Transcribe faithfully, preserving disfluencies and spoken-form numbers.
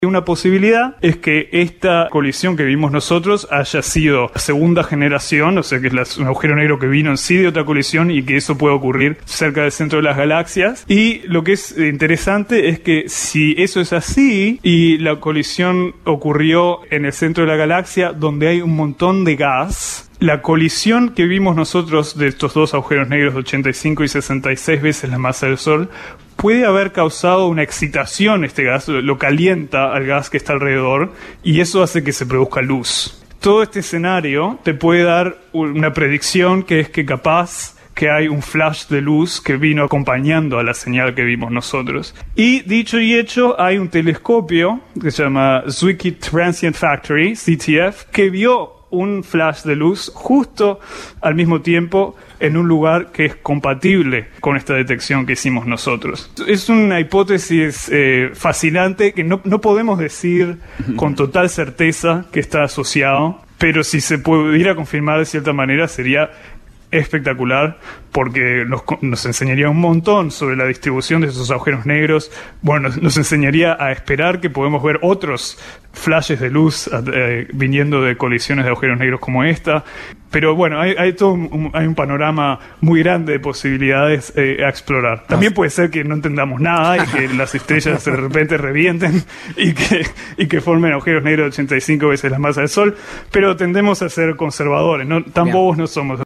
Una posibilidad es que esta colisión que vimos nosotros haya sido segunda generación, o sea que es un agujero negro que vino en sí de otra colisión y que eso puede ocurrir cerca del centro de las galaxias. Y lo que es interesante es que si eso es así y la colisión ocurrió en el centro de la galaxia donde hay un montón de gas, la colisión que vimos nosotros de estos dos agujeros negros de ochenta y cinco y sesenta y seis veces la masa del Sol puede haber causado una excitación. Este gas lo calienta al gas que está alrededor y eso hace que se produzca luz. Todo este escenario te puede dar una predicción, que es que capaz que hay un flash de luz que vino acompañando a la señal que vimos nosotros. Y dicho y hecho, hay un telescopio que se llama Zwicky Transient Factory, Z T F, que vio un flash de luz justo al mismo tiempo en un lugar que es compatible con esta detección que hicimos nosotros. Es una hipótesis eh, fascinante que no, no podemos decir con total certeza que está asociado, pero si se pudiera confirmar de cierta manera sería espectacular, porque nos, nos enseñaría un montón sobre la distribución de esos agujeros negros. Bueno, nos, nos enseñaría a esperar que podemos ver otros flashes de luz eh, viniendo de colisiones de agujeros negros como esta. Pero bueno, hay, hay todo un, hay un panorama muy grande de posibilidades eh, a explorar. También puede ser que no entendamos nada y que las estrellas de repente revienten y que, y que formen agujeros negros de ochenta y cinco veces la masa del Sol, pero tendemos a ser conservadores, ¿no? Tan bobos no somos.